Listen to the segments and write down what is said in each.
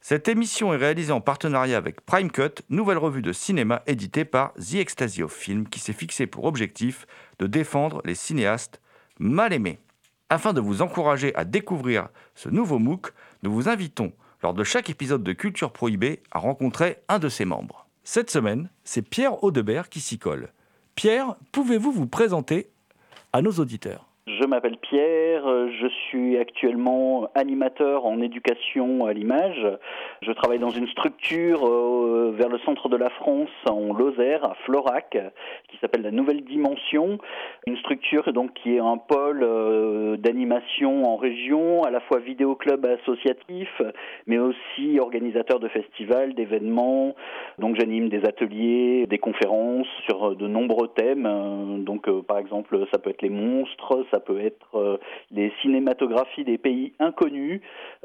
Cette émission est réalisée en partenariat avec Prime Cut, nouvelle revue de cinéma éditée par The Ecstasy of Film, qui s'est fixé pour objectif de défendre les cinéastes mal aimés. Afin de vous encourager à découvrir ce nouveau MOOC, nous vous invitons, lors de chaque épisode de Culture Prohibée, à rencontrer un de ses membres. Cette semaine, c'est Pierre Audebert qui s'y colle. Pierre, pouvez-vous vous présenter à nos auditeurs ? Je m'appelle Pierre, je suis actuellement animateur en éducation à l'image. Je travaille dans une structure vers le centre de la France, en Lozère, à Florac, qui s'appelle la Nouvelle Dimension. Une structure donc qui est un pôle d'animation en région, à la fois vidéoclub associatif, mais aussi organisateur de festivals, d'événements. Donc j'anime des ateliers, des conférences sur de nombreux thèmes. Par exemple, ça peut être les monstres, ça peut être les cinématographies des pays inconnus,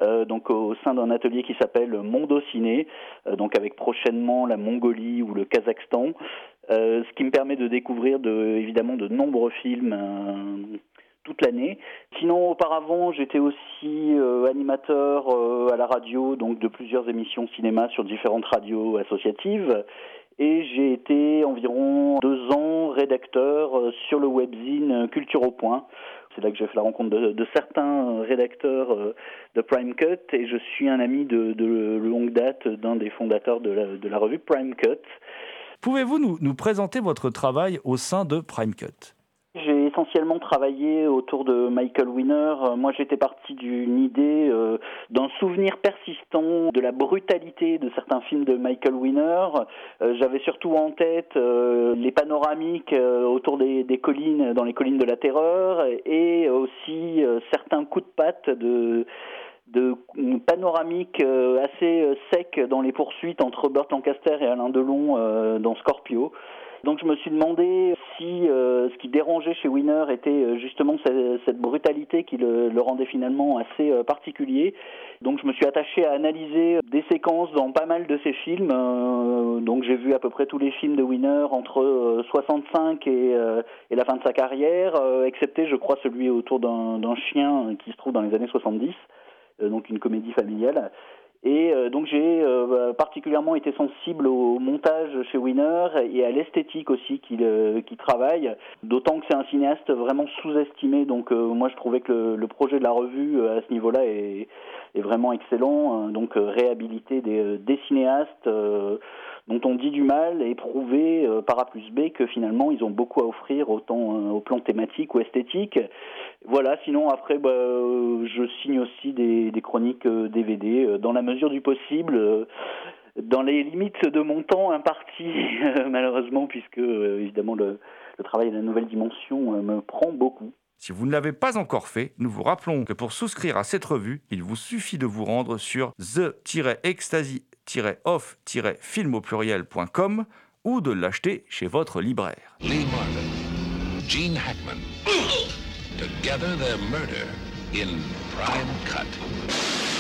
au sein d'un atelier qui s'appelle Mondociné, avec prochainement la Mongolie ou le Kazakhstan, ce qui me permet de découvrir évidemment de nombreux films toute l'année. Sinon, auparavant, j'étais aussi animateur à la radio, donc de plusieurs émissions cinéma sur différentes radios associatives. Et j'ai été environ 2 ans rédacteur sur le webzine Culture au Point. C'est là que j'ai fait la rencontre de certains rédacteurs de Prime Cut, et je suis un ami de longue date d'un des fondateurs de la revue Prime Cut. Pouvez-vous nous présenter votre travail au sein de Prime Cut ? J'ai essentiellement travaillé autour de Michael Winner. Moi, j'étais parti d'une idée, d'un souvenir persistant de la brutalité de certains films de Michael Winner. J'avais surtout en tête les panoramiques autour des collines, dans les collines de la Terreur, et aussi certains coups de patte de panoramiques assez secs dans les poursuites entre Burt Lancaster et Alain Delon dans Scorpio. Donc je me suis demandé si ce qui dérangeait chez Winner était justement cette brutalité qui le rendait finalement assez particulier. Donc je me suis attaché à analyser des séquences dans pas mal de ses films. Donc j'ai vu à peu près tous les films de Winner entre 65 et la fin de sa carrière, excepté je crois celui autour d'un chien qui se trouve dans les années 70, donc une comédie familiale. Et donc j'ai particulièrement été sensible au montage chez Winner et à l'esthétique aussi qu'il travaille, d'autant que c'est un cinéaste vraiment sous-estimé. Donc moi je trouvais que le projet de la revue à ce niveau-là est vraiment excellent. Réhabiliter des cinéastes dont on dit du mal et prouver par A plus B que finalement ils ont beaucoup à offrir autant au plan thématique ou esthétique. Voilà, sinon après je signe aussi des chroniques DVD dans la mesure du possible, dans les limites de mon temps imparti malheureusement, puisque évidemment le travail de la Nouvelle Dimension me prend beaucoup. Si vous ne l'avez pas encore fait, nous vous rappelons que pour souscrire à cette revue, il vous suffit de vous rendre sur the-ecstasy-of-film.com ou de l'acheter chez votre libraire. Lee Marvin, Gene Hackman. Together their murder in Prime Cut.